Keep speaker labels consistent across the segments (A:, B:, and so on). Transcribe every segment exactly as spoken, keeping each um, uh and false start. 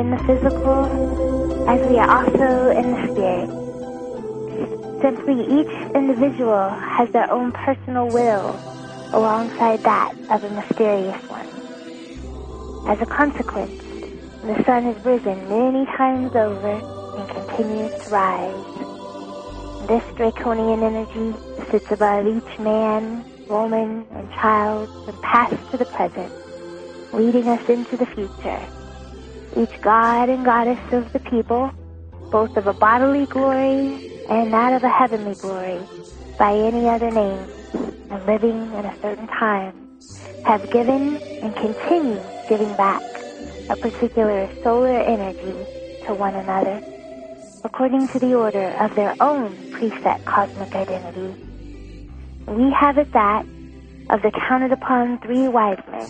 A: in the physical as we are also in the spirit. Simply each individual has their own personal will alongside that of a mysterious one. As a consequence, the sun has risen many times over and continues to rise. This draconian energy sits above each man, woman, and child from past to the present, leading us into the future. Each god and goddess of the people, both of a bodily glory and that of a heavenly glory, by any other name, and living in a certain time, have given and continue giving back a particular solar energy to one another, according to the order of their own preset cosmic identity. We have it that of the counted upon three wise men.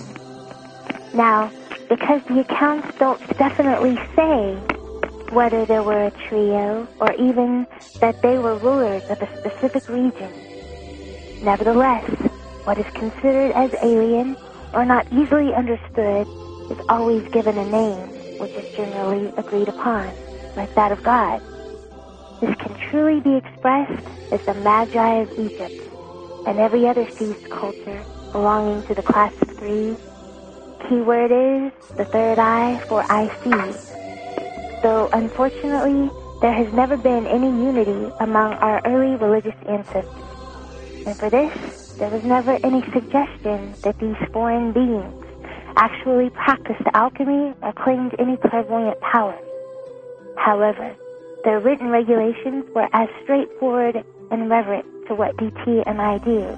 A: Now, because the accounts don't definitely say whether there were a trio or even that they were rulers of a specific region, nevertheless, what is considered as alien or not easily understood is always given a name which is generally agreed upon, like that of God. This can truly be expressed as the Magi of Egypt and every other seized culture belonging to the class of three. Key word is the third eye, for I see. Though unfortunately, there has never been any unity among our early religious ancestors. And for this, there was never any suggestion that these foreign beings actually practiced alchemy or claimed any clairvoyant power. However, their written regulations were as straightforward and reverent to what D T and I do.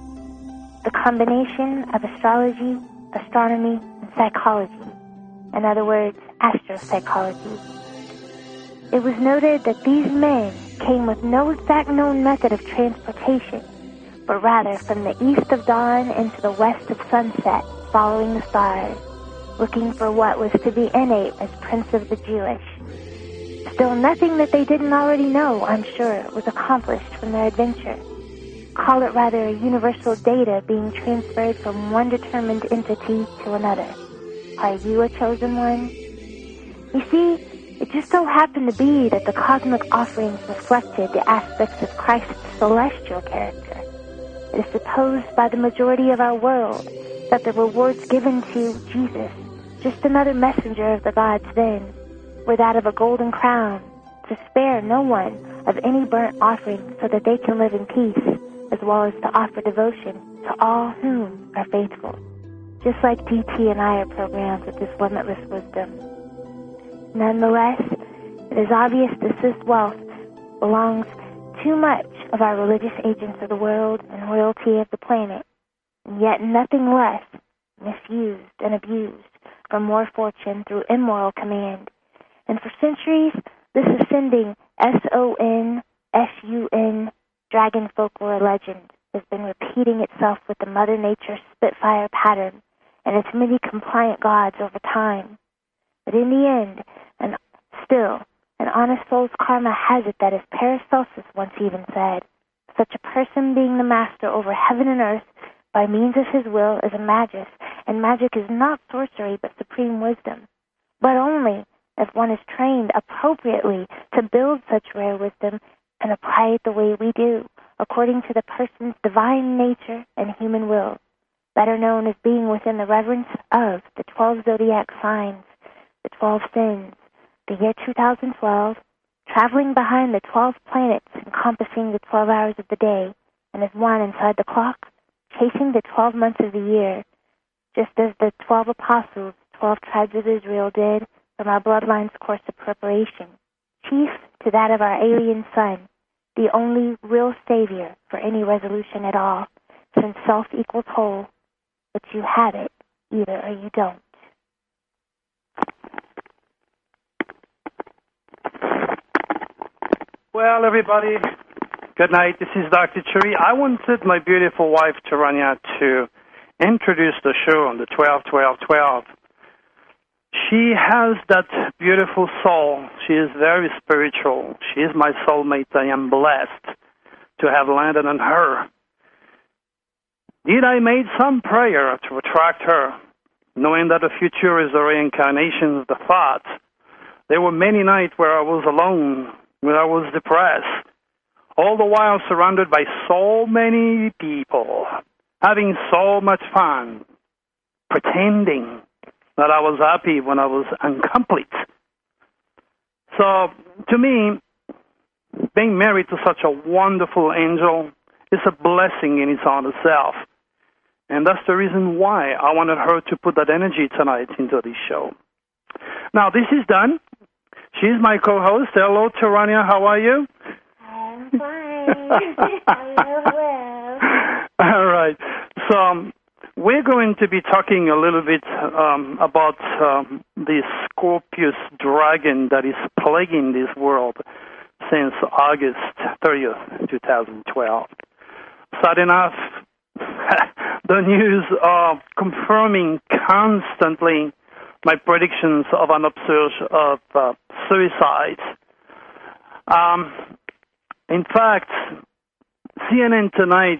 A: The combination of astrology, astronomy, and psychology. In other words, astropsychology. It was noted that these men came with no exact known method of transportation, but rather from the east of dawn into the west of sunset, following the stars, looking for what was to be innate as Prince of the Jewish. Still, nothing that they didn't already know, I'm sure, was accomplished from their adventure. Call it rather a universal data being transferred from one determined entity to another. Are you a chosen one? You see, it just so happened to be that the cosmic offerings reflected the aspects of Christ's celestial character. It is supposed by the majority of our world that the rewards given to Jesus, just another messenger of the gods then, were that of a golden crown, to spare no one of any burnt offering so that they can live in peace, as well as to offer devotion to all whom are faithful, just like D T and I are programmed with this limitless wisdom. Nonetheless, it is obvious that this wealth belongs too much of our religious agents of the world and royalty of the planet, and yet nothing less misused and abused for more fortune through immoral command. And for centuries, this ascending S O N S U N dragon folklore legend has been repeating itself with the Mother Nature Spitfire pattern and its many compliant gods over time. But in the end, and still, an honest soul's karma has it that, as Paracelsus once even said, such a person being the master over heaven and earth by means of his will is a magus, and magic is not sorcery but supreme wisdom, but only if one is trained appropriately to build such rare wisdom and apply it the way we do, according to the person's divine nature and human will, better known as being within the reverence of the twelve zodiac signs, the twelve sins, the year two thousand twelve, traveling behind the twelve planets encompassing the twelve hours of the day, and as one inside the clock, chasing the twelve months of the year, just as the twelve apostles, twelve tribes of Israel did from our bloodline's course of preparation, chief to that of our alien son, the only real savior for any resolution at all, since self equals whole, but you have it, either or you don't.
B: Well, everybody, good night. This is Doctor Churi. I wanted my beautiful wife, Taranya, to introduce the show on the twelve twelve twelve. She has that beautiful soul. She is very spiritual. She is my soulmate. I am blessed to have landed on her. Did I made some prayer to attract her, knowing that the future is a reincarnation of the thought There were many nights where I was alone, where I was depressed, all the while surrounded by so many people, having so much fun, pretending that I was happy when I was incomplete. So, to me, being married to such a wonderful angel is a blessing in its own self. And that's the reason why I wanted her to put that energy tonight into this show. Now, this is done. She's my co-host. Hello, Tarania. How are you?
A: I'm fine. I'm well.
B: All right. So um, we're going to be talking a little bit um, about um, the Scorpius dragon that is plaguing this world since August thirtieth, twenty twelve. Sad enough, the news are confirming constantly my predictions of an upsurge of uh, suicides. Um, in fact, C N N tonight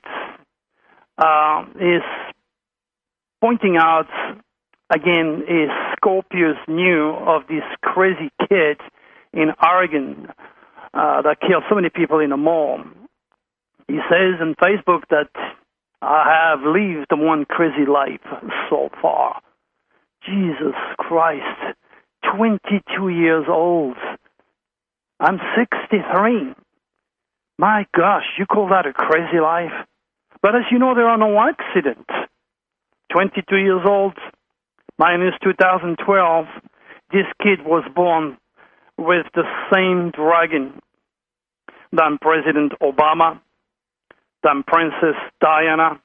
B: uh, is pointing out, again, is Scorpius knew of this crazy kid in Oregon uh, that killed so many people in a mall. He says on Facebook that I have lived one crazy life so far. Jesus Christ, twenty-two years old. I'm sixty-three. My gosh, you call that a crazy life? But as you know, there are no accidents. twenty-two years old, minus two thousand twelve, this kid was born with the same dragon than President Obama, than Princess Diana,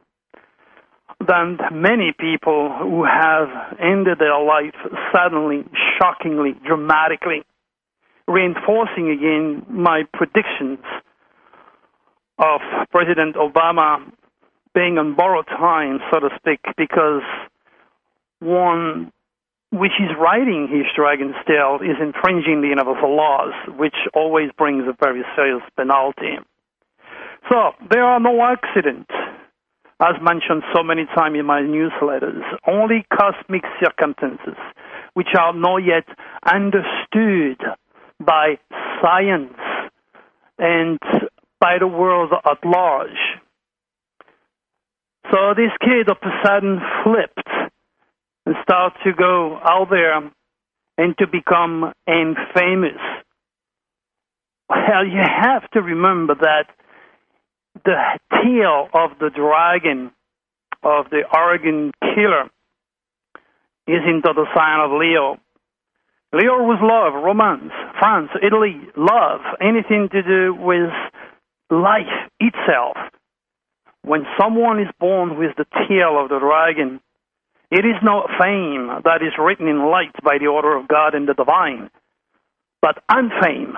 B: than many people who have ended their life suddenly, shockingly, dramatically, reinforcing again my predictions of President Obama being on borrowed time, so to speak, because one which is riding his dragon's tail is infringing the universal laws, which always brings a very serious penalty. So there are no accidents, as mentioned so many times in my newsletters, only cosmic circumstances, which are not yet understood by science and by the world at large. So this kid all of a sudden flipped and started to go out there and to become infamous. Well, you have to remember that the tail of the dragon of the Oregon killer is into the sign of Leo. Leo was love, romance, France, Italy, love, anything to do with life itself. When someone is born with the tail of the dragon, it is not fame that is written in light by the order of God and the divine, but unfame.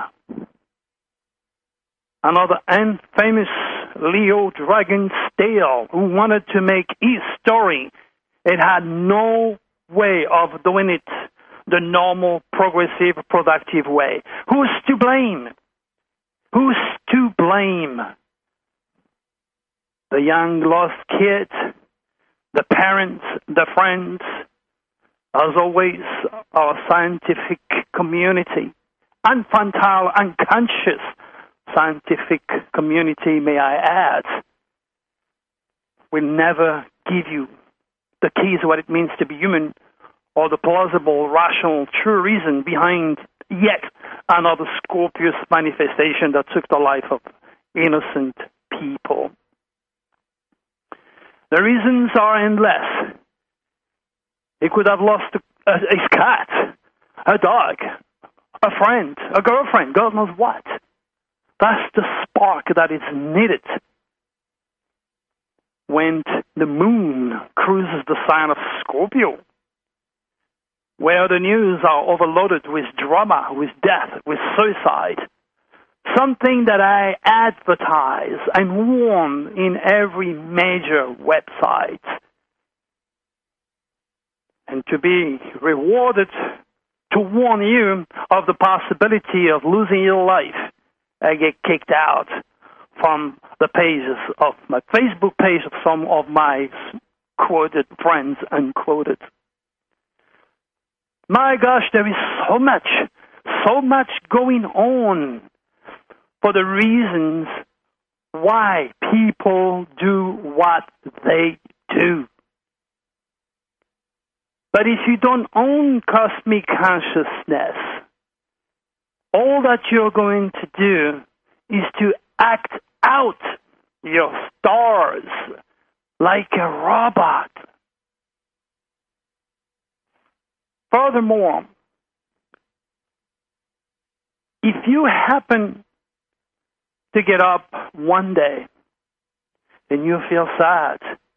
B: Another infamous Leo dragon's tail who wanted to make his story. It had no way of doing it the normal, progressive, productive way. Who's to blame? Who's to blame? The young lost kid, the parents, the friends, as always, our scientific community, infantile, unconscious scientific community, may I add, will never give you the keys to what it means to be human or the plausible, rational, true reason behind yet another Scorpius manifestation that took the life of innocent people. The reasons are endless. He could have lost a, a, his cat, a dog, a friend, a girlfriend, God knows what. That's the spark that is needed when the moon cruises the sign of Scorpio, where the news are overloaded with drama, with death, with suicide. Something that I advertise and warn in every major website. And to be rewarded, to warn you of the possibility of losing your life, I get kicked out from the pages of my Facebook page of some of my quoted friends, unquoted. My gosh, there is so much so much going on for the reasons why people do what they do. But if you don't own cosmic consciousness, all that you're going to do is to act out your stars like a robot. Furthermore, if you happen to get up one day and you feel sad,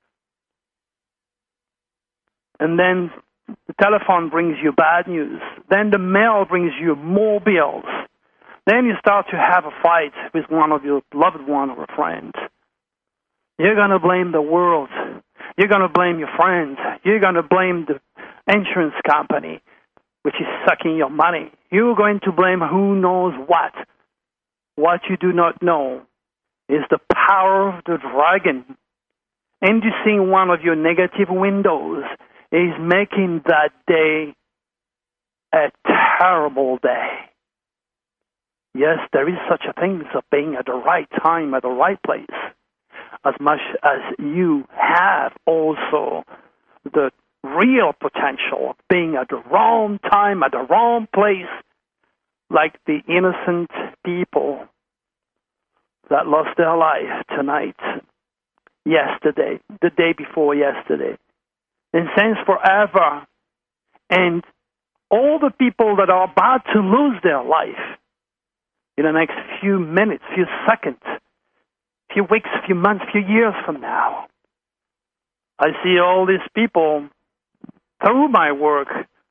B: and then the telephone brings you bad news, then the mail brings you more bills, then you start to have a fight with one of your loved one or a friend, you're going to blame the world. You're going to blame your friends. You're going to blame the insurance company, which is sucking your money. You're going to blame who knows what. What you do not know is the power of the dragon inducing one of your negative windows is making that day a terrible day. Yes, there is such a thing as being at the right time, at the right place, as much as you have also the real potential of being at the wrong time, at the wrong place, like the innocent people that lost their life tonight, yesterday, the day before yesterday, and since forever, and all the people that are about to lose their life in the next few minutes, few seconds, few weeks, few months, few years from now. I see all these people through my work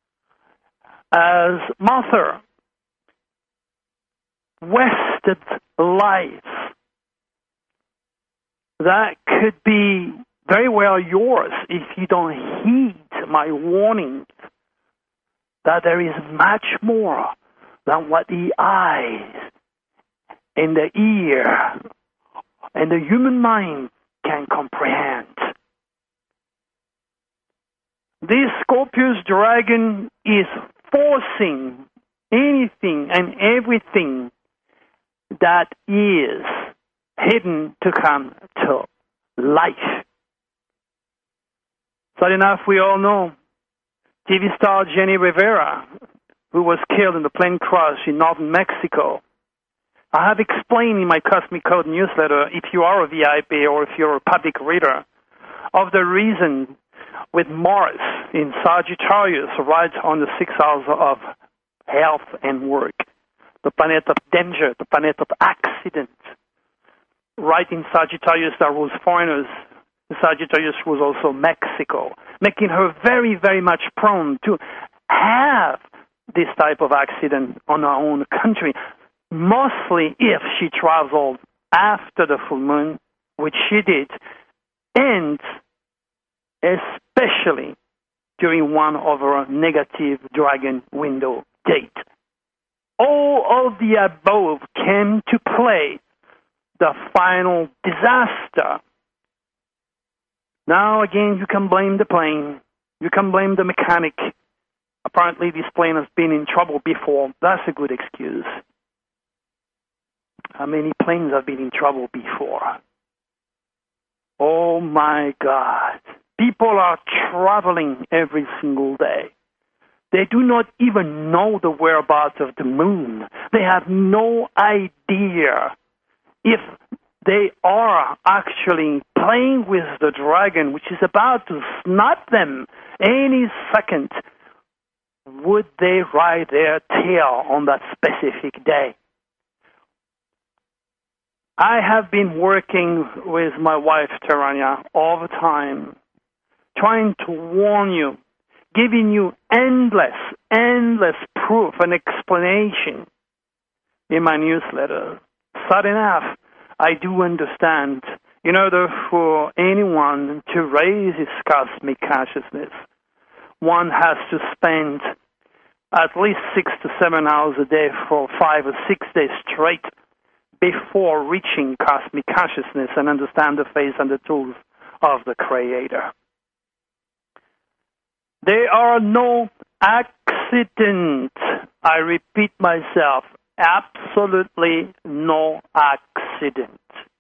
B: as Martha, wasted lives that could be very well yours if you don't heed my warnings that there is much more than what the eyes and the ear and the human mind can comprehend. This Scorpius dragon is forcing anything and everything that is hidden to come to life. So enough, we all know T V star Jenny Rivera, who was killed in the plane crash in northern Mexico. I have explained in my Cosmic Code newsletter, if you are a V I P or if you're a public reader, of the reason with Mars in Sagittarius, right on the sixth house of health and work, the planet of danger, the planet of accident. Right in Sagittarius, there was foreigners. Sagittarius was also Mexico, making her very, very much prone to have this type of accident on her own country, mostly if she traveled after the full moon, which she did, and especially during one of her negative dragon window date. All of the above came to play the final disaster. Now, again, you can blame the plane. You can blame the mechanic. Apparently, this plane has been in trouble before. That's a good excuse. How many planes have been in trouble before? Oh, my God. People are traveling every single day. They do not even know the whereabouts of the moon. They have no idea if they are actually playing with the dragon, which is about to snap them any second. Would they ride their tail on that specific day? I have been working with my wife, Taranya, all the time, trying to warn you, giving you endless, endless proof and explanation in my newsletter. Sad enough, I do understand. In order for anyone to raise his cosmic consciousness, one has to spend at least six to seven hours a day for five or six days straight before reaching cosmic consciousness and understand the face and the tools of the Creator. There are no accident. I repeat myself, absolutely no accident.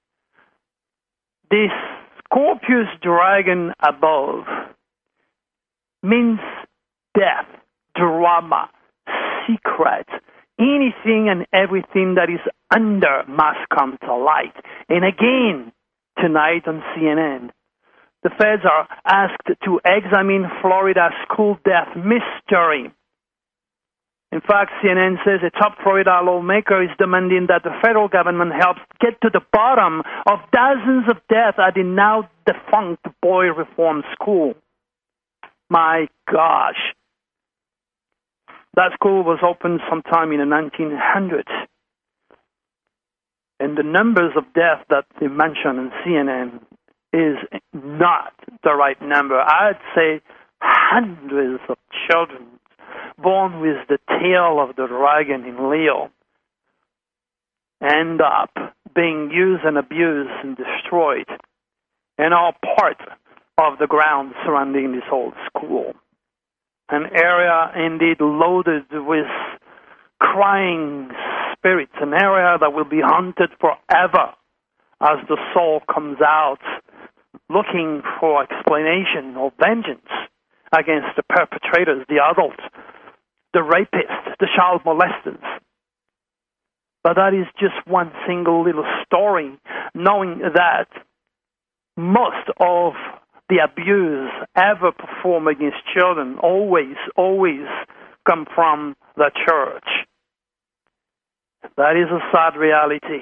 B: This Scorpius dragon above means death, drama, secret. Anything and everything that is under must come to light. And again, tonight on C N N, the feds are asked to examine Florida school death mystery. In fact, C N N says a top Florida lawmaker is demanding that the federal government helps get to the bottom of dozens of deaths at the now defunct Boy Reform School. My gosh. That school was opened sometime in the nineteen hundreds. And the numbers of deaths that they mention in C N N is not the right number. I'd say hundreds of children born with the tail of the dragon in Leo end up being used and abused and destroyed and are part of the ground surrounding this old school. An area indeed loaded with crying spirits, an area that will be haunted forever as the soul comes out looking for explanation or vengeance against the perpetrators, the adults, the rapists, the child molesters. But that is just one single little story, knowing that most of the abuse ever performed against children always, always come from the church. That is a sad reality.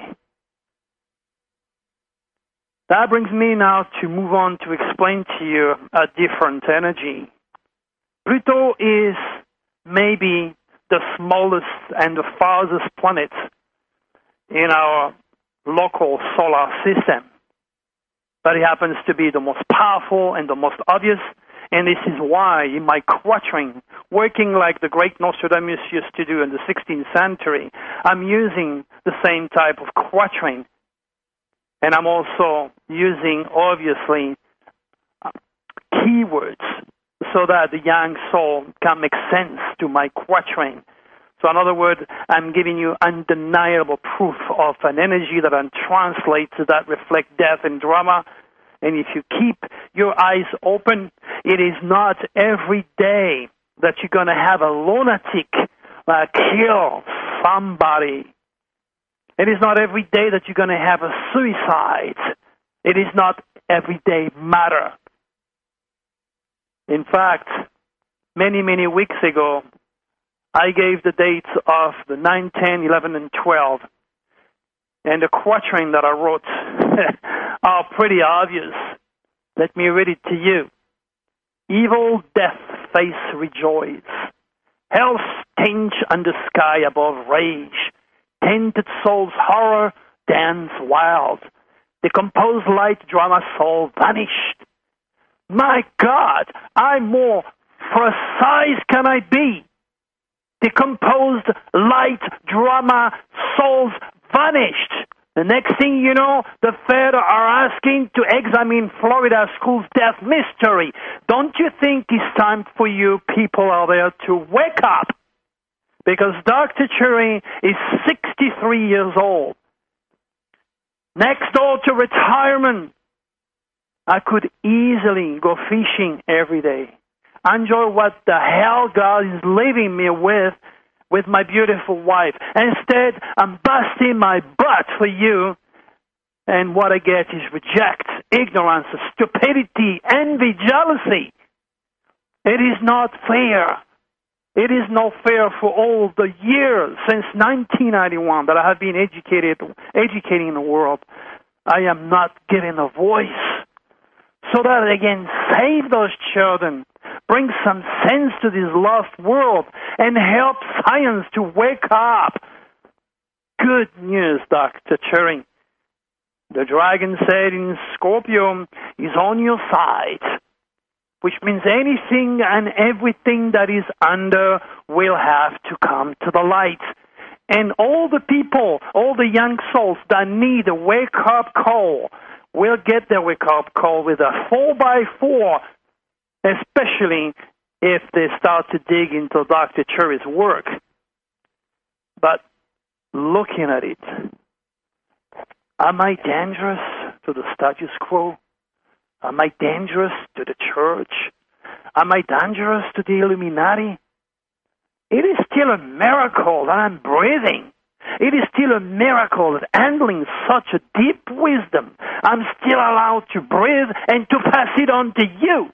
B: That brings me now to move on to explain to you a different energy. Pluto is maybe the smallest and the farthest planet in our local solar system. But it happens to be the most powerful and the most obvious, and this is why in my quatrain, working like the great Nostradamus used to do in the sixteenth century, I'm using the same type of quatrain. And I'm also using, obviously, uh, keywords so that the young soul can make sense to my quatrain. So in other words, I'm giving you undeniable proof of an energy that translates that reflect death and drama. And if you keep your eyes open, it is not every day that you're going to have a lunatic uh, kill somebody. It is not every day that you're going to have a suicide. It is not everyday matter. In fact, many, many weeks ago, I gave the dates of the nine, ten, eleven, and twelve. And the quatrain that I wrote are pretty obvious. Let me read it to you. Evil death face rejoice. Hell stench on the sky above rage. Tainted soul's horror dance wild. Decomposed light drama soul vanished. My God, I'm more precise can I be? Decomposed light drama souls vanished. The next thing you know, the Fed are asking to examine Florida school's death mystery. Don't you think it's time for you people out there to wake up? Because Doctor Cherry is sixty-three years old. Next door to retirement, I could easily go fishing every day. Enjoy what the hell God is leaving me with, with my beautiful wife. Instead, I'm busting my butt for you, and what I get is reject, ignorance, stupidity, envy, jealousy. It is not fair. It is not fair for all the years since nineteen ninety-one that I have been educated, educating in the world. I am not given a voice so that I can save those children, bring some sense to this lost world, and help science to wake up. Good news, Doctor Cherry. The dragon said in Scorpio is on your side, which means anything and everything that is under will have to come to the light. And all the people, all the young souls that need a wake-up call will get their wake-up call with a four by four, especially if they start to dig into Doctor Cherry's work. But looking at it, am I dangerous to the status quo? Am I dangerous to the church? Am I dangerous to the Illuminati? It is still a miracle that I'm breathing. It is still a miracle that handling such a deep wisdom, I'm still allowed to breathe and to pass it on to you.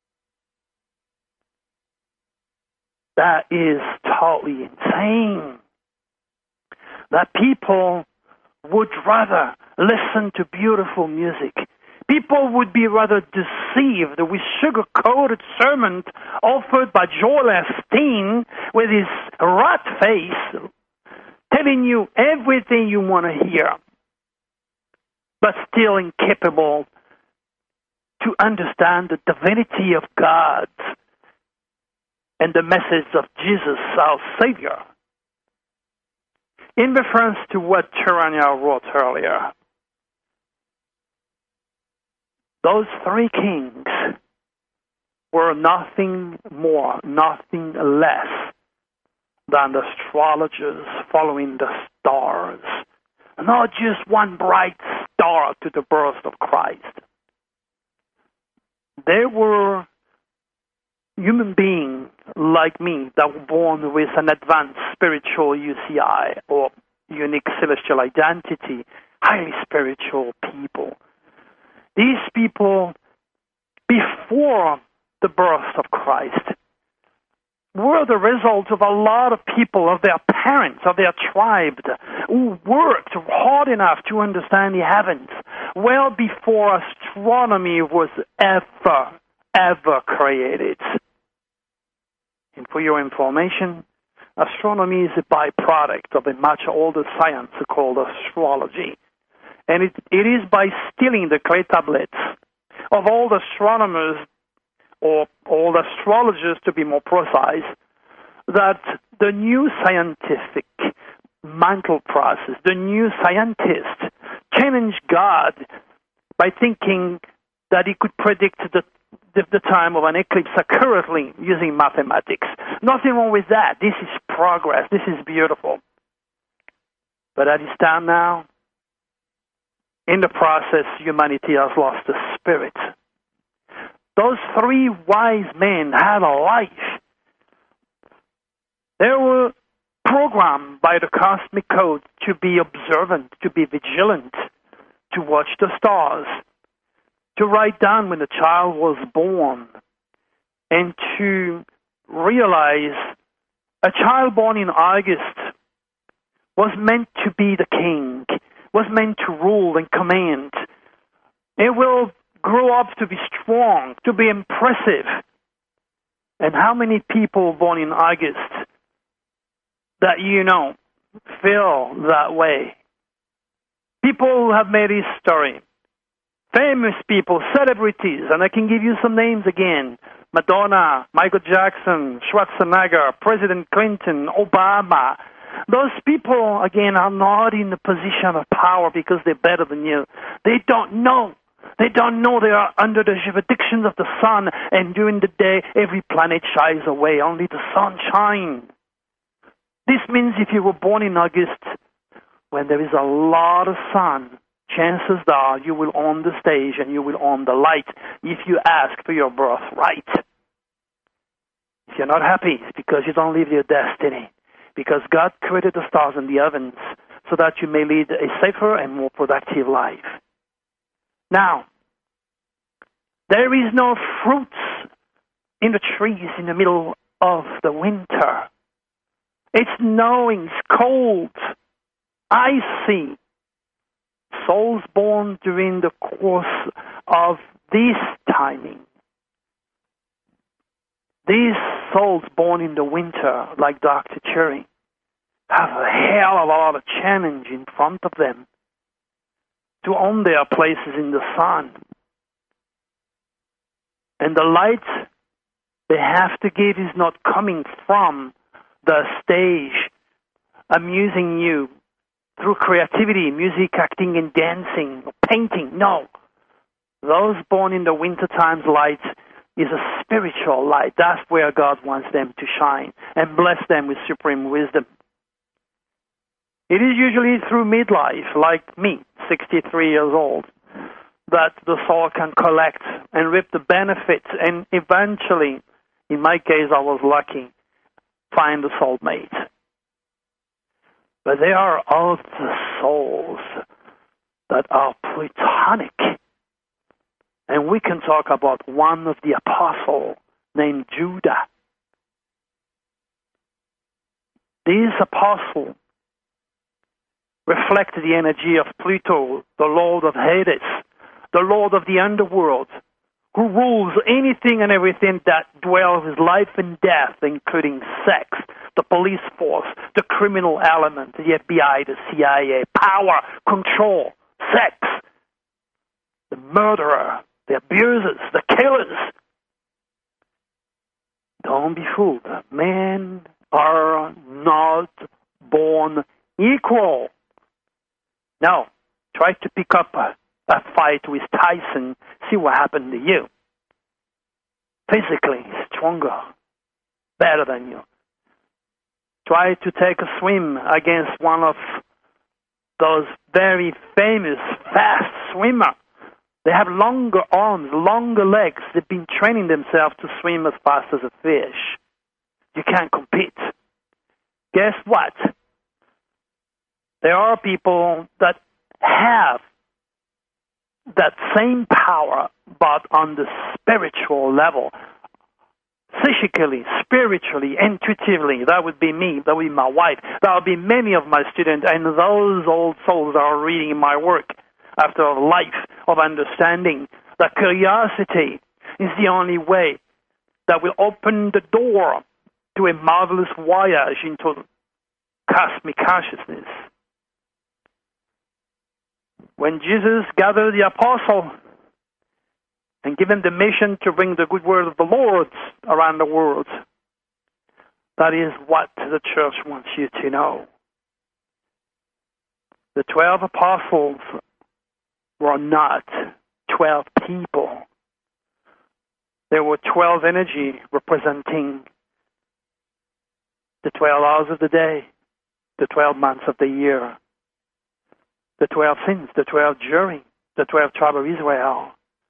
B: That is totally insane. That people would rather listen to beautiful music. People would be rather deceived with sugar-coated sermons offered by Joel Osteen with his rat face, telling you everything you want to hear, but still incapable to understand the divinity of God and the message of Jesus, our Savior. In reference to what Charania wrote earlier, those three kings were nothing more, nothing less than astrologers following the stars. Not just one bright star to the birth of Christ. They were human beings like me that were born with an advanced spiritual U C I or unique celestial identity, highly spiritual people. These people, before the birth of Christ, were the result of a lot of people, of their parents, of their tribe, who worked hard enough to understand the heavens well before astronomy was ever, ever created. And for your information, astronomy is a byproduct of a much older science called astrology. And it, it is by stealing the clay tablets of all the astronomers, or all the astrologers to be more precise, that the new scientific mental process, the new scientist challenged God by thinking that he could predict the, the, the time of an eclipse accurately using mathematics. Nothing wrong with that. This is progress. This is beautiful. But at this time now, in the process, humanity has lost the spirit. Those three wise men had a life. They were programmed by the cosmic code to be observant, to be vigilant, to watch the stars, to write down when the child was born, and to realize a child born in August was meant to be the king, was meant to rule and command. It will grow up to be strong, to be impressive. And how many people born in August that you know feel that way? People who have made history, famous people, celebrities, and I can give you some names again: Madonna, Michael Jackson, Schwarzenegger, President Clinton, Obama. Those people, again, are not in the position of power because they're better than you. They don't know. They don't know they are under the jurisdiction of the sun, and during the day, every planet shies away. Only the sun shines. This means if you were born in August, when there is a lot of sun, chances are you will own the stage and you will own the light if you ask for your birthright. If you're not happy, it's because you don't live your destiny. Because God created the stars and the heavens so that you may lead a safer and more productive life. Now, there is no fruits in the trees in the middle of the winter. It's snowing, it's cold, icy. Souls born during the course of this timing. These souls born in the winter, like Doctor Cherry, have a hell of a lot of challenge in front of them to own their places in the sun. And the light they have to give is not coming from the stage, amusing you through creativity, music, acting, and dancing, or painting. No. Those born in the winter times light is a spiritual light. That's where God wants them to shine and bless them with supreme wisdom. It is usually through midlife, like me, sixty-three years old, that the soul can collect and reap the benefits, and eventually, in my case, I was lucky, find the soulmate. But there are other souls that are platonic. And we can talk about one of the apostles named Judah. This apostle reflected the energy of Pluto, the lord of Hades, the lord of the underworld, who rules anything and everything that dwells with life and death, including sex, the police force, the criminal element, the F B I, the C I A, power, control, sex, the murderer, the abusers, the killers. Don't be fooled. Men are not born equal. Now, try to pick up a, a fight with Tyson, see what happened to you. Physically stronger, better than you. Try to take a swim against one of those very famous fast swimmers. They have longer arms, longer legs. They've been training themselves to swim as fast as a fish. You can't compete. Guess what? There are people that have that same power, but on the spiritual level. Psychically, spiritually, intuitively. That would be me. That would be my wife. That would be many of my students. And those old souls are reading my work after a life of understanding that curiosity is the only way that will open the door to a marvelous voyage into cosmic consciousness. When Jesus gathered the apostles and gave them the mission to bring the good word of the Lord around the world, that is what the church wants you to know. The twelve apostles were not twelve people. There were twelve energy representing the twelve hours of the day, the twelve months of the year, the twelve sins, the twelve jury, the twelve tribes of Israel,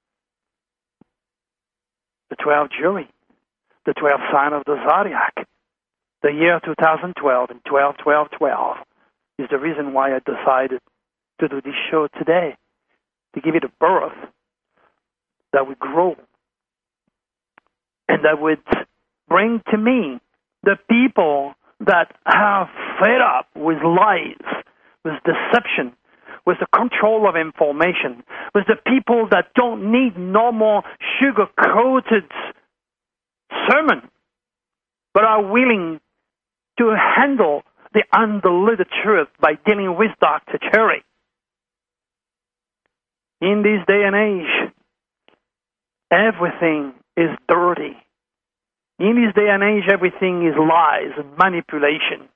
B: the twelve jury, the twelve sign of the zodiac. The year two thousand twelve and twelve twelve twelve is the reason why I decided to do this show today, to give it a birth that would grow and that would bring to me the people that have fed up with lies, with deception, with the control of information, with the people that don't need no more sugar-coated sermon, but are willing to handle the undiluted truth by dealing with Doctor Cherry. In this day and age, everything is dirty. In this day and age, everything is lies and manipulation.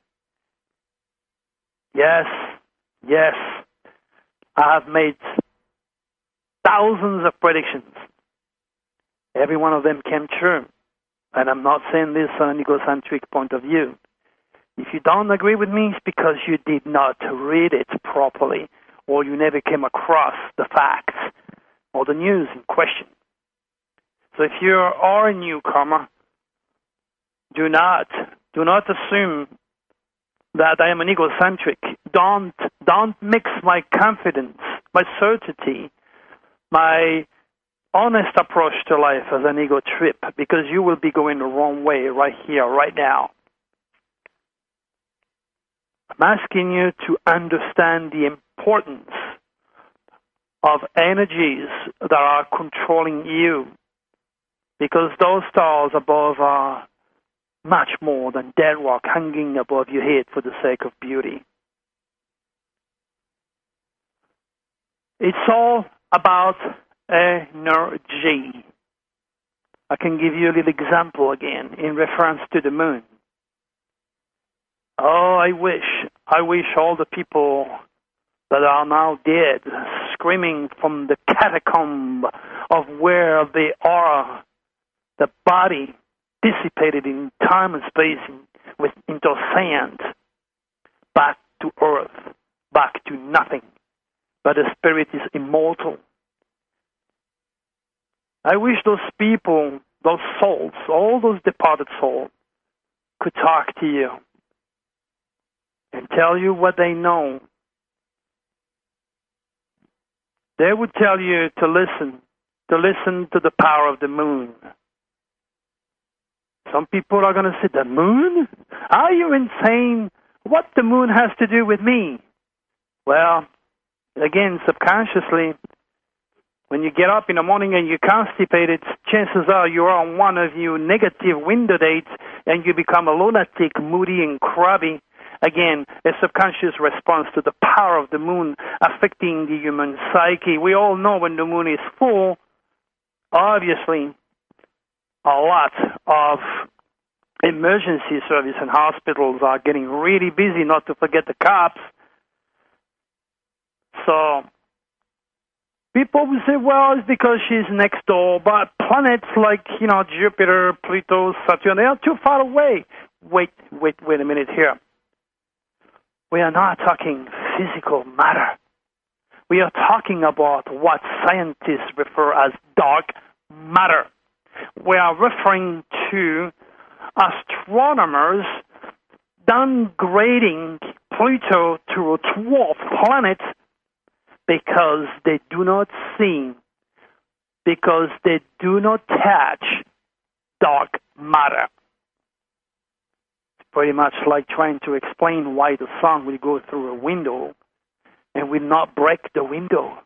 B: Yes, yes, I have made thousands of predictions. Every one of them came true. And I'm not saying this from an egocentric point of view. If you don't agree with me, it's because you did not read it properly, or you never came across the facts or the news in question. So if you are a newcomer, do not, do not assume that I am an egocentric. Don't, don't mix my confidence, my certainty, my honest approach to life as an ego trip, because you will be going the wrong way right here, right now. I'm asking you to understand the importance of energies that are controlling you, because those stars above are much more than dead rock hanging above your head for the sake of beauty. It's all about energy. I can give you a little example again in reference to the moon. Oh, I wish, I wish all the people that are now dead, screaming from the catacomb of where they are the body dissipated in time and space in, with, into sand, back to earth, back to nothing. But the spirit is immortal. I wish those people, those souls, all those departed souls, could talk to you and tell you what they know. They would tell you to listen, to listen to the power of the moon. Some people are going to say, the moon? Are you insane? What the moon has to do with me? Well, again, subconsciously, when you get up in the morning and you're constipated, chances are you're on one of your negative window dates and you become a lunatic, moody, and crabby. Again, a subconscious response to the power of the moon affecting the human psyche. We all know when the moon is full, obviously, a lot of emergency service and hospitals are getting really busy, not to forget the cops. So people will say, well, it's because she's next door, but planets like, you know, Jupiter, Pluto, Saturn, they are too far away. Wait, wait, wait a minute here. We are not talking physical matter. We are talking about what scientists refer as dark matter. We are referring to astronomers downgrading Pluto to a dwarf planet because they do not see, because they do not touch dark matter. It's pretty much like trying to explain why the sun will go through a window and will not break the window.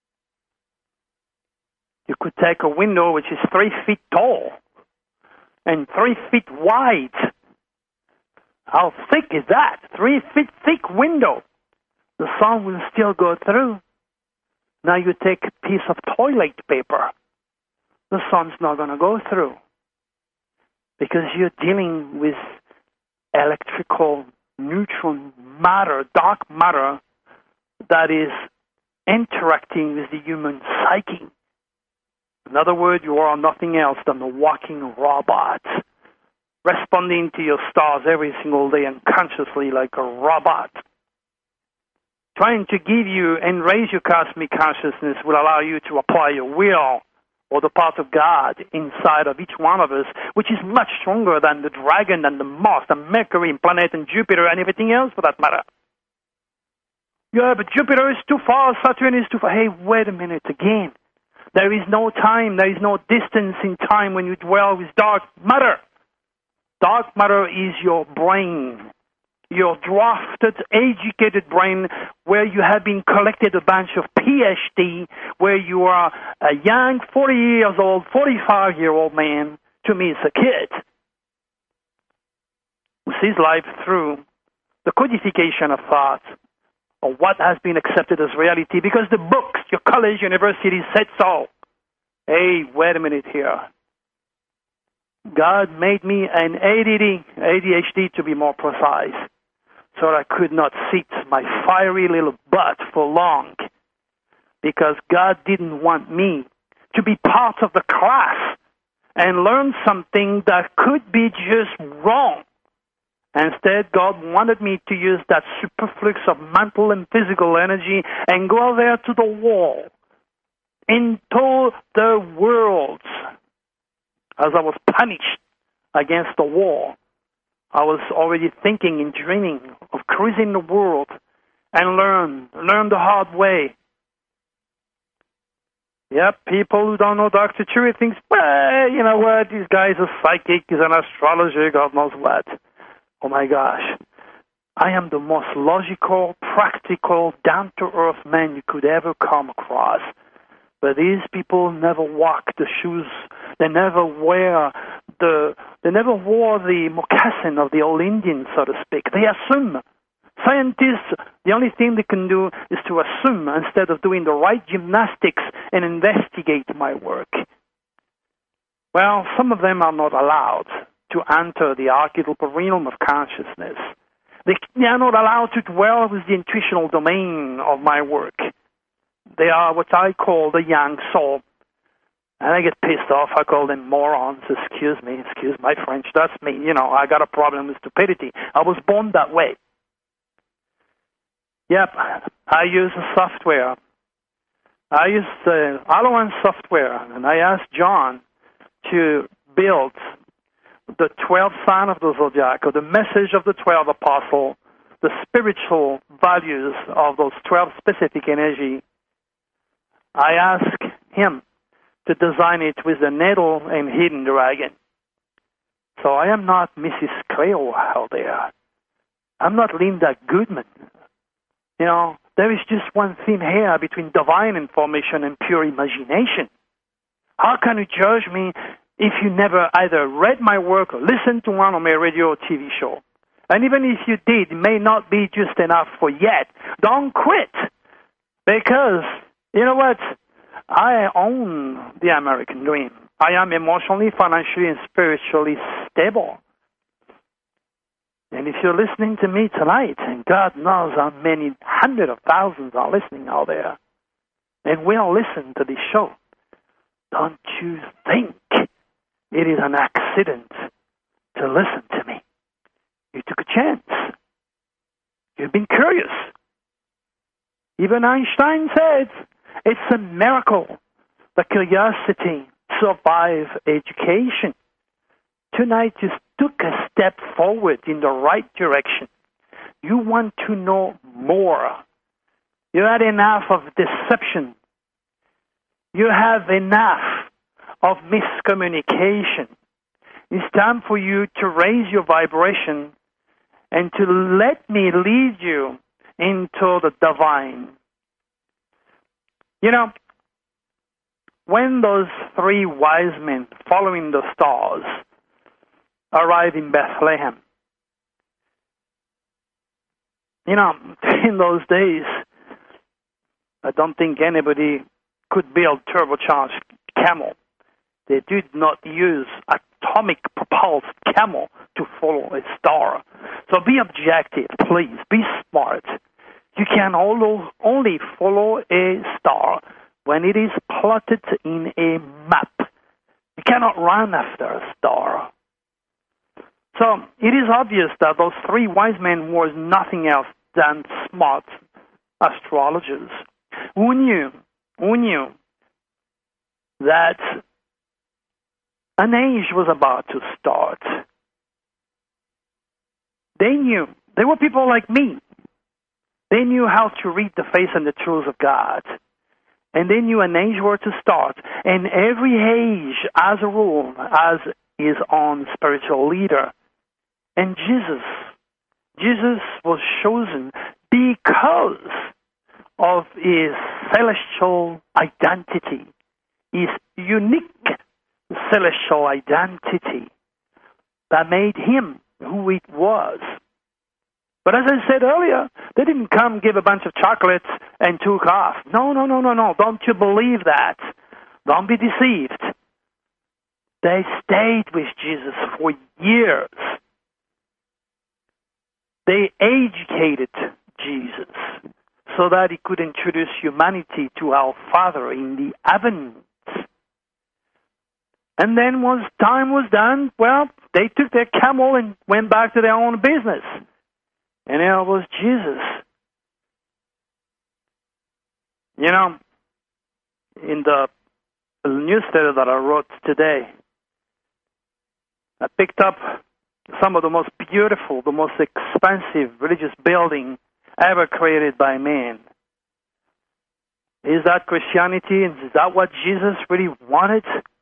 B: You could take a window which is three feet tall and three feet wide. How thick is that? Three feet thick window. The sun will still go through. Now you take a piece of toilet paper. The sun's not going to go through because you're dealing with electrical neutron matter, dark matter, that is interacting with the human psyche. In other words, you are nothing else than a walking robot, responding to your stars every single day unconsciously like a robot. Trying to give you and raise your cosmic consciousness will allow you to apply your will or the part of God inside of each one of us, which is much stronger than the dragon and the Mars, the Mercury and planet and Jupiter and everything else for that matter. Yeah, but Jupiter is too far, Saturn is too far. Hey, wait a minute again. There is no time, there is no distance in time when you dwell with dark matter. Dark matter is your brain, your drafted, educated brain, where you have been collected a bunch of P H D, where you are a young forty years old, forty-five-year-old man. To me, it's a kid who sees life through the codification of thought, or what has been accepted as reality, because the books, your college, university said so. Hey, wait a minute here. God made me an A D D, A D H D to be more precise, so I could not sit my fiery little butt for long, because God didn't want me to be part of the class and learn something that could be just wrong. Instead, God wanted me to use that superflux of mental and physical energy and go out there to the wall, into the world. As I was punished against the wall, I was already thinking and dreaming of cruising the world and learn, learn the hard way. Yep, people who don't know Doctor Chewy thinks, well, you know what, these guys are psychic, he's an astrologer, God knows what. Oh my gosh, I am the most logical, practical, down-to-earth man you could ever come across. But these people never walk the shoes, they never wear the, they never wore the moccasin of the old Indians, so to speak. They assume. Scientists, the only thing they can do is to assume instead of doing the right gymnastics and investigate my work. Well, some of them are not allowed to enter the archetypal realm of consciousness. They, they are not allowed to dwell with the intuitional domain of my work. They are what I call the young soul. And I get pissed off. I call them morons. Excuse me, excuse my French. That's me. You know, I got a problem with stupidity. I was born that way. Yep, I use a software. I use the Alloran software, and I asked John to build the twelve sign of the zodiac, or the message of the twelve apostles, the spiritual values of those twelve specific energy. I asked him to design it with the needle and hidden dragon. So I am not Missus Cleo out there. I'm not Linda Goodman. You know, there is just one thin hair between divine information and pure imagination. How can you judge me if you never either read my work or listened to one on my radio or T V show? And even if you did, it may not be just enough for yet. Don't quit. Because, you know what? I own the American dream. I am emotionally, financially, and spiritually stable. And if you're listening to me tonight, and God knows how many hundreds of thousands are listening out there, and will listen to this show, don't you think it is an accident to listen to me? You took a chance. You've been curious. Even Einstein said it's a miracle that curiosity survives education. Tonight you took a step forward in the right direction. You want to know more. You had enough of deception. You have enough of miscommunication. It's time for you to raise your vibration and to let me lead you into the divine. You know, when those three wise men following the stars arrived in Bethlehem, you know, in those days, I don't think anybody could build turbocharged camel. They did not use atomic propulsed camel to follow a star. So be objective, please. Be smart. You can only follow a star when it is plotted in a map. You cannot run after a star. So it is obvious that those three wise men were nothing else than smart astrologers who knew, who knew that an age was about to start. They knew. They were people like me. They knew how to read the face and the truth of God. And they knew an age were to start. And every age, as a rule, has his own spiritual leader. And Jesus, Jesus was chosen because of his celestial identity, his unique celestial identity that made him who it was. But as I said earlier, they didn't come give a bunch of chocolates and took off. No, no, no, no, no. Don't you believe that. Don't be deceived. They stayed with Jesus for years. They educated Jesus so that he could introduce humanity to our Father in the heavens. And then once time was done, well, they took their camel and went back to their own business. And there was Jesus. You know, in the newsletter that I wrote today, I picked up some of the most beautiful, the most expensive religious building ever created by man. Is that Christianity? Is that what Jesus really wanted?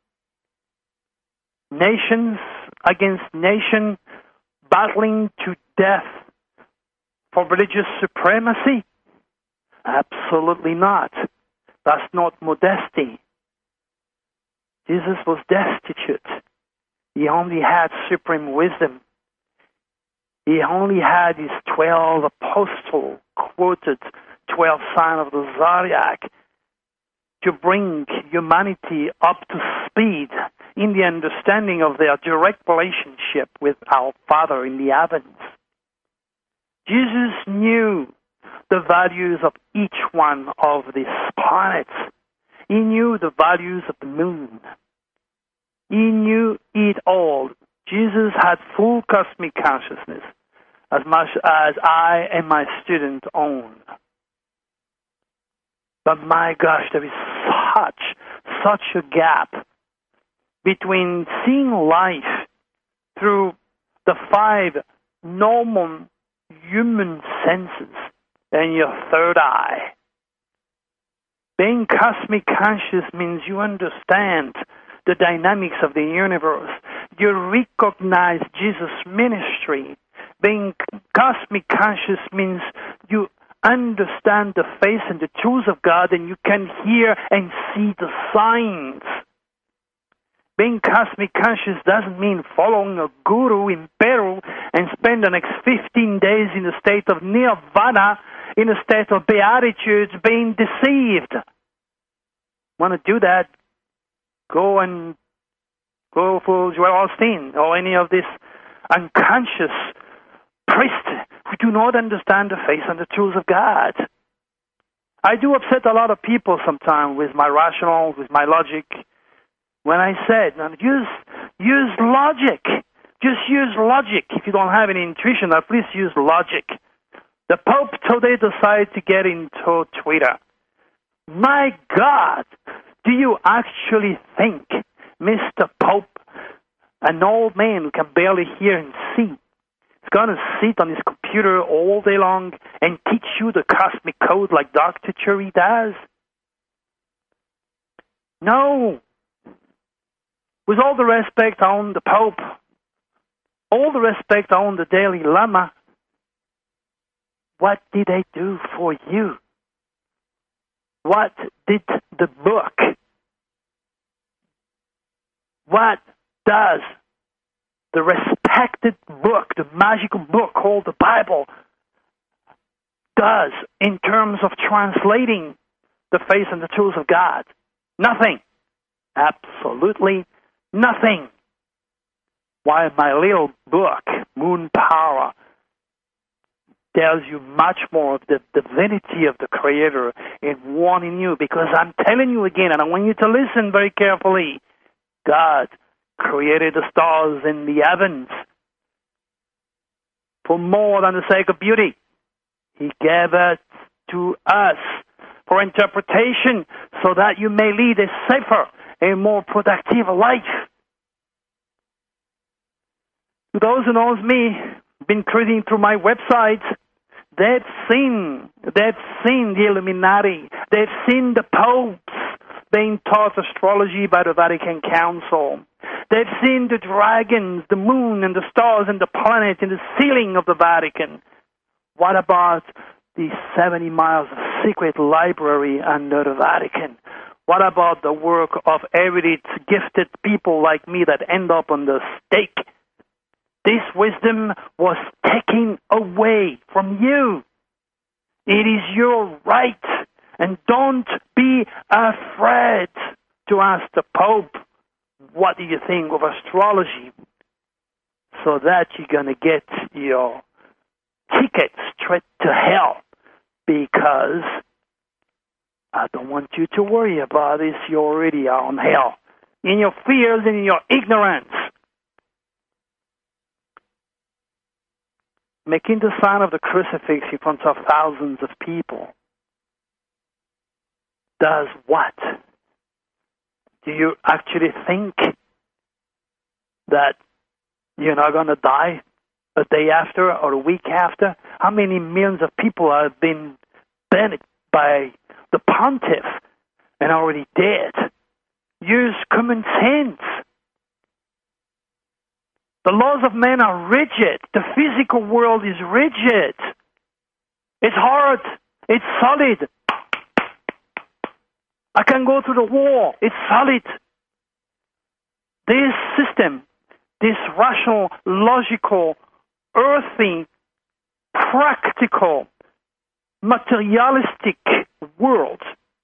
B: Nations against nation battling to death for religious supremacy? Absolutely not. That's not modesty. Jesus was destitute. He only had supreme wisdom. He only had his twelve apostles, quoted twelve signs of the zodiac, to bring humanity up to speed in the understanding of their direct relationship with our Father in the heavens. Jesus knew the values of each one of these planets. He knew the values of the moon. He knew it all. Jesus had full cosmic consciousness, as much as I and my student own. But my gosh, there is such, such a gap between seeing life through the five normal human senses and your third eye. Being cosmic conscious means you understand the dynamics of the universe. You recognize Jesus' ministry. Being cosmic conscious means you understand the face and the truth of God, and you can hear and see the signs. Being cosmic conscious doesn't mean following a guru in Peru and spend the next fifteen days in a state of nirvana, in a state of beatitude, being deceived. Want to do that? Go and go for Joel Osteen or any of these unconscious priests who do not understand the face and the truth of God. I do upset a lot of people sometimes with my rationale, with my logic. When I said, use use logic. Just use logic. If you don't have any intuition, at least use logic. The Pope today decided to get into Twitter. My God, do you actually think Mister Pope, an old man who can barely hear and see, is going to sit on his computer all day long and teach you the cosmic code like Doctor Curie does? No. With all the respect on the Pope, all the respect on the Dalai Lama, what did they do for you? What did the book? What does the respected book, the magical book called the Bible, does in terms of translating the face and the truth of God? Nothing. Absolutely nothing. Why my little book, Moon Power, tells you much more of the divinity of the Creator in warning you, because I'm telling you again, and I want you to listen very carefully, God created the stars in the heavens for more than the sake of beauty. He gave it to us for interpretation so that you may lead a safer, a more productive life. To those who knows me, been cruising through my website, they've seen, they've seen the Illuminati, they've seen the popes being taught astrology by the Vatican Council. They've seen the dragons, the moon, and the stars, and the planet in the ceiling of the Vatican. What about the seventy miles of secret library under the Vatican? What about the work of erudite, gifted people like me that end up on the stake? This wisdom was taken away from you. It is your right. And don't be afraid to ask the Pope, what do you think of astrology? So that you're going to get your ticket straight to hell. Because I don't want you to worry about this. You already are on hell. In your fears and in your ignorance. Making the sign of the crucifix in front of thousands of people does what? Do you actually think that you're not going to die a day after or a week after? How many millions of people have been banned by the pontiff and already dead? Use common sense. The laws of man are rigid. The physical world is rigid. It's hard. It's solid. I can go to the wall. It's solid. This system, this rational, logical, earthy, practical, materialistic world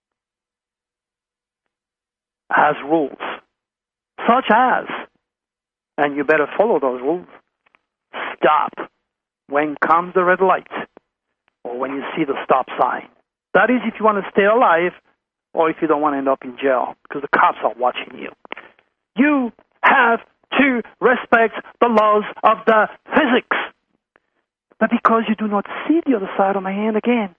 B: has rules, such as, and you better follow those rules, stop when comes the red light or when you see the stop sign. That is if you want to stay alive or if you don't want to end up in jail because the cops are watching you. You have to respect the laws of the physics. But because you do not see the other side of my hand again,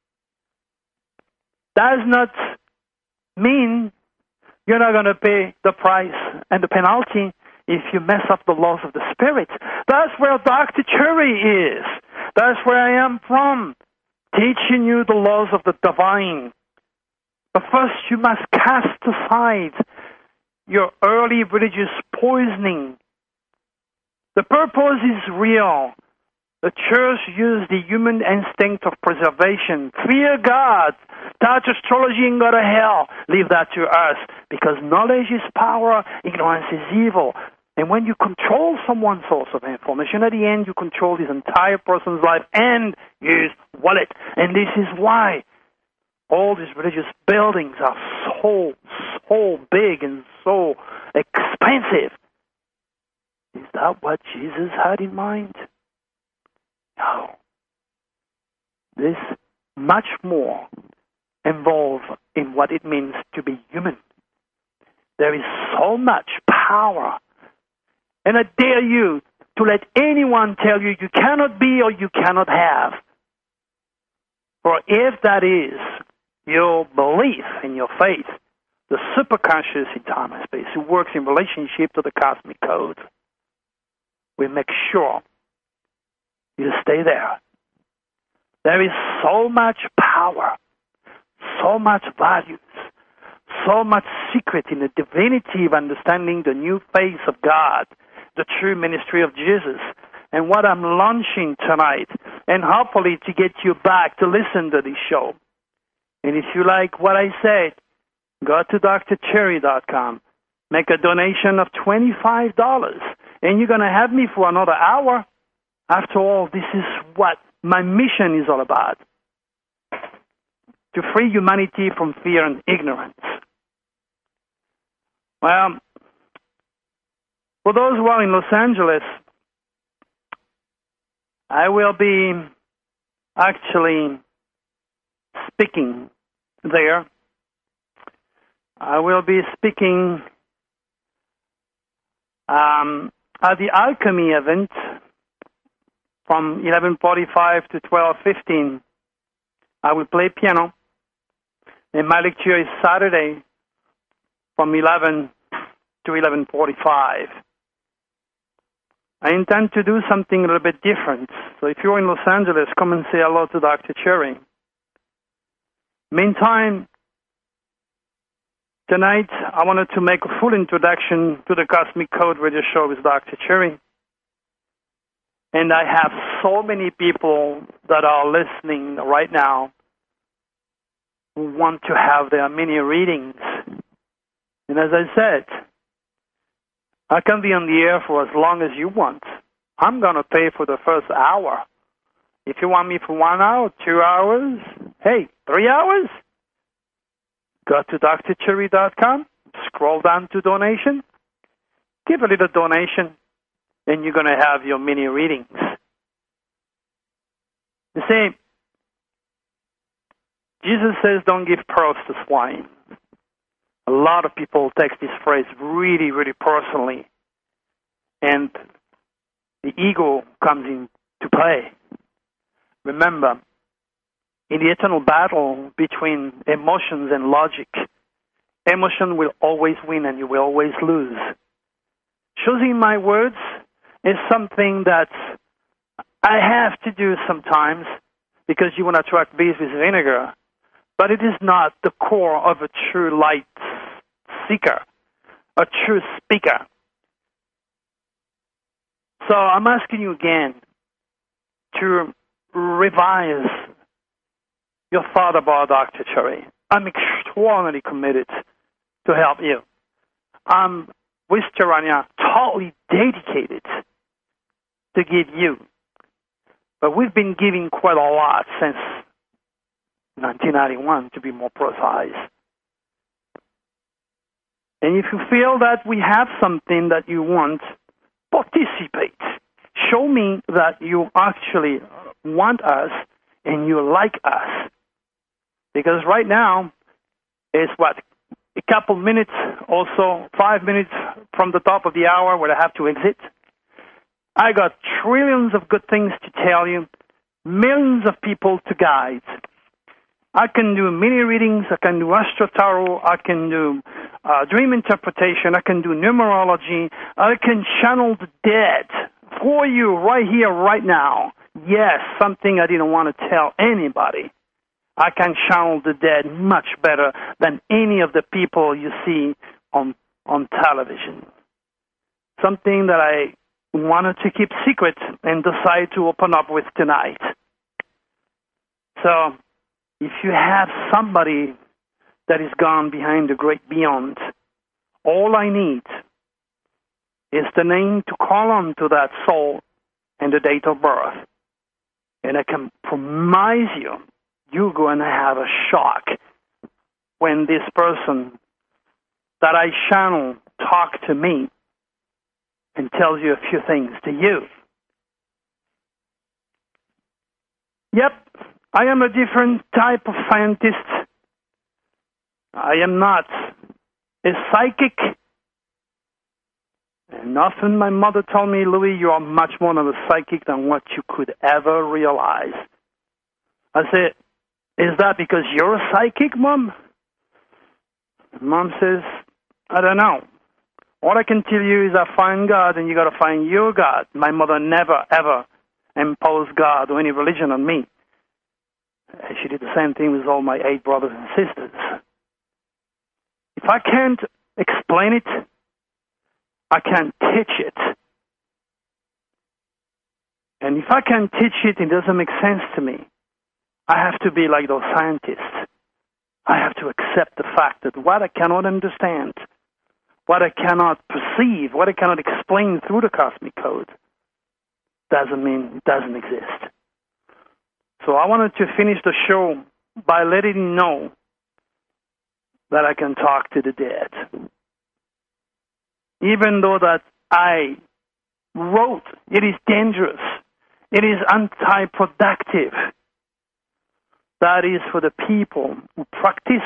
B: does not mean you're not going to pay the price and the penalty if you mess up the laws of the Spirit. That's where Doctor Cherry is. That's where I am from, teaching you the laws of the divine. But first you must cast aside your early religious poisoning. The purpose is real. The church used the human instinct of preservation. Fear God. Touch astrology and go to hell. Leave that to us. Because knowledge is power, ignorance is evil. And when you control someone's source of information, at the end you control his entire person's life and his wallet. And this is why all these religious buildings are so, so big and so expensive. Is that what Jesus had in mind? No. There's much more involved in what it means to be human. There is so much power. And I dare you to let anyone tell you you cannot be or you cannot have. For if that is your belief in your faith, the superconscious in time and space who works in relationship to the cosmic code will make sure you stay there. There is so much power, so much values, so much secret in the divinity of understanding the new face of God, the true ministry of Jesus, and what I'm launching tonight, and hopefully to get you back to listen to this show. And if you like what I said, go to D R cherry dot com, make a donation of twenty-five dollars, and you're going to have me for another hour. After all, this is what my mission is all about, to free humanity from fear and ignorance. Well, for those who are in Los Angeles, I will be actually speaking there. I will be speaking um, at the Alchemy event from eleven forty-five to twelve fifteen. I will play piano, and my lecture is Saturday from eleven to eleven forty-five. I intend to do something a little bit different. So if you're in Los Angeles, come and say hello to Doctor Cherry. Meantime, tonight I wanted to make a full introduction to the Cosmic Code Radio Show with Doctor Cherry. And I have so many people that are listening right now who want to have their mini readings. And as I said, I can be on the air for as long as you want. I'm going to pay for the first hour. If you want me for one hour, two hours, hey, three hours, go to D R cherry dot com, scroll down to donation, give a little donation, and you're going to have your mini readings. You see, Jesus says don't give pearls to swine. A lot of people take this phrase really, really personally, and the ego comes into play. Remember, in the eternal battle between emotions and logic, emotion will always win and you will always lose. Choosing my words is something that I have to do sometimes because you want to attract bees with vinegar, but it is not the core of a true light seeker, a true speaker. So I'm asking you again to revise your thought about Doctor Cherry. I'm extraordinarily committed to help you. I'm, with Terania, totally dedicated to give you. But we've been giving quite a lot since nineteen ninety-one, to be more precise. And if you feel that we have something that you want, participate. Show me that you actually want us and you like us. Because right now, is what, a couple minutes or so, five minutes from the top of the hour where I have to exit. I got trillions of good things to tell you, millions of people to guide. I can do mini readings, I can do astro tarot, I can do uh, dream interpretation, I can do numerology, I can channel the dead for you right here, right now. Yes, something I didn't want to tell anybody. I can channel the dead much better than any of the people you see on on television. Something that I wanted to keep secret and decide to open up with tonight. So, if you have somebody that is gone behind the great beyond, all I need is the name to call on to that soul and the date of birth. And I can promise you, you're going to have a shock when this person that I channel talk to me and tells you a few things to you. Yep, I am a different type of scientist. I am not a psychic. And often my mother told me, Louis, you are much more of a psychic than what you could ever realize. I said, is that because you're a psychic, Mom? Mom says, I don't know. All I can tell you is I find God and you got to find your God. My mother never, ever imposed God or any religion on me. She did the same thing with all my eight brothers and sisters. If I can't explain it, I can't teach it. And if I can't teach it, it doesn't make sense to me. I have to be like those scientists. I have to accept the fact that what I cannot understand, what I cannot perceive, what I cannot explain through the cosmic code, doesn't mean it doesn't exist. So I wanted to finish the show by letting you know that I can talk to the dead. Even though that I wrote, it is dangerous, it is anti-productive. That is for the people who practice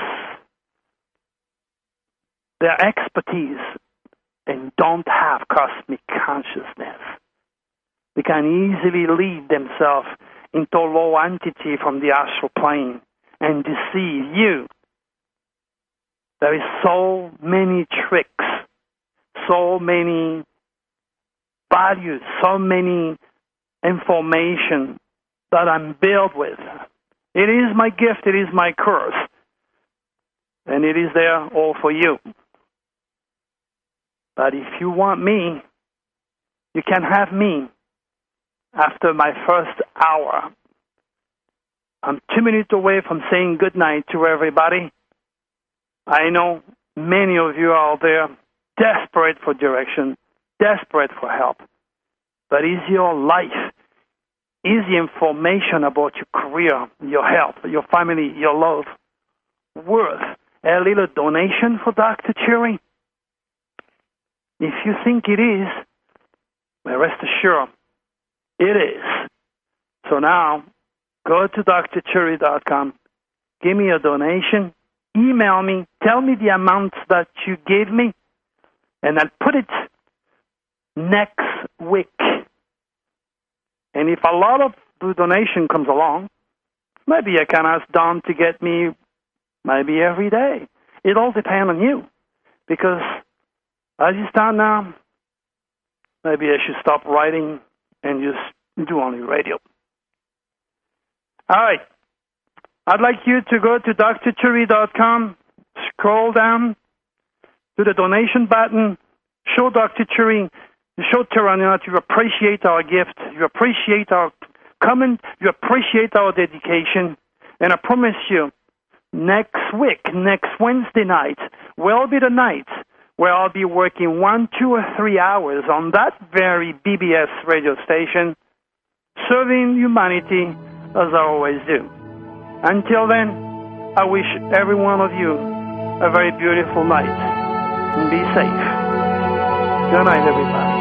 B: their expertise and don't have cosmic consciousness. They can easily lead themselves into a low entity from the astral plane and deceive you. There is so many tricks, so many values, so many information that I'm built with. It is my gift, it is my curse, and it is there all for you. But if you want me, you can have me after my first hour. I'm two minutes away from saying good night to everybody. I know many of you are out there desperate for direction, desperate for help. But is your life, is the information about your career, your health, your family, your love, worth a little donation for Doctor Cherry? If you think it is, well, rest assured, it is. So now, go to D R cherry dot com, give me a donation, email me, tell me the amount that you gave me, and I'll put it next week. And if a lot of the donation comes along, maybe I can ask Don to get me maybe every day. It all depends on you. Because as you start now, maybe I should stop writing and just do only radio. All right. I'd like you to go to D R cherry dot com, scroll down to the donation button, show Doctor Cherry, show Terrania you appreciate our gift, you appreciate our comment, you appreciate our dedication, and I promise you, next week, next Wednesday night, will be the night where I'll be working one, two, or three hours on that very B B S radio station, serving humanity as I always do. Until then, I wish every one of you a very beautiful night. And be safe. Good night, everybody.